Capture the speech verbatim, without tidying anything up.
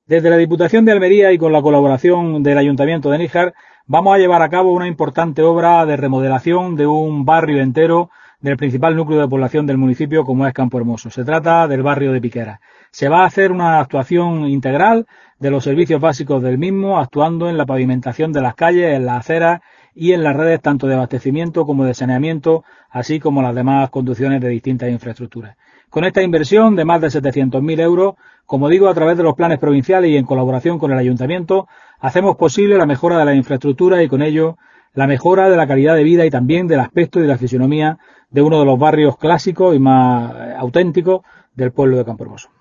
Desde la Diputación de Almería y con la colaboración del Ayuntamiento de Níjar vamos a llevar a cabo una importante obra de remodelación de un barrio entero del principal núcleo de población del municipio como es Campo Hermoso. Se trata del barrio de Piqueras. Se va a hacer una actuación integral de los servicios básicos del mismo, actuando en la pavimentación de las calles, en las aceras y en las redes tanto de abastecimiento como de saneamiento, así como las demás conducciones de distintas infraestructuras. Con esta inversión de más de setecientos mil euros, como digo, a través de los planes provinciales y en colaboración con el Ayuntamiento, hacemos posible la mejora de la infraestructura y con ello la mejora de la calidad de vida y también del aspecto y de la fisonomía de uno de los barrios clásicos y más auténticos del pueblo de Campo Hermoso.